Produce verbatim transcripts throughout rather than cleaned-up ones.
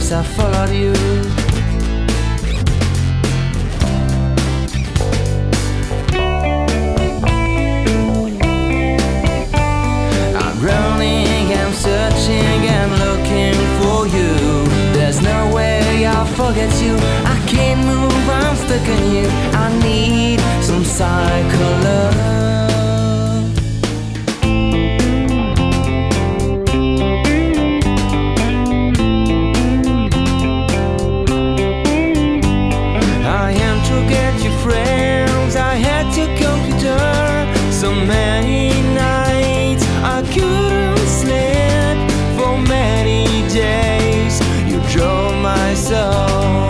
nights I followed you. I'm running, I'm searching, I'm looking for you. There's no way I'll forget you. I can't move, I'm stuck in you. I need some cycle love. Friends, I had your computer. So many nights I couldn't sleep. For many days you drove my soul.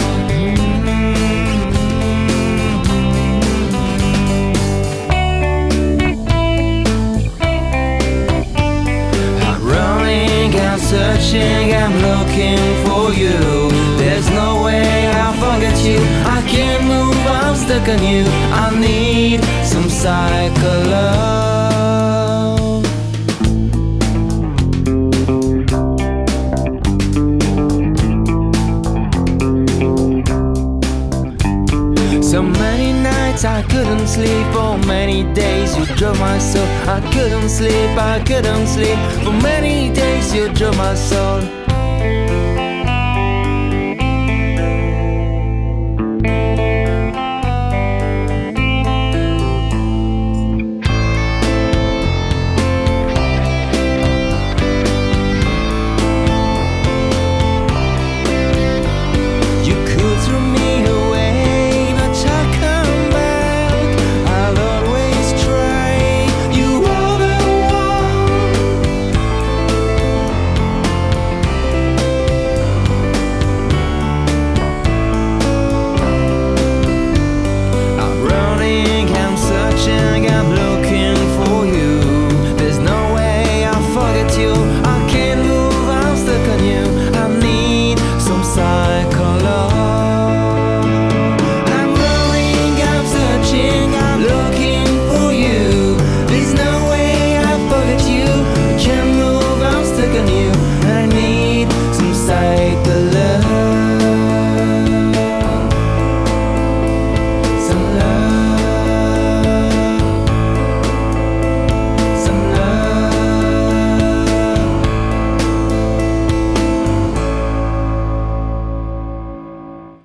I'm running, I'm searching, I'm looking for you. There's no way I'll forget you. I can't move, I'm stuck on you. I need some cycle love. So many nights I couldn't sleep. For many days you drove my soul. I couldn't sleep, I couldn't sleep. For many days you drove my soul.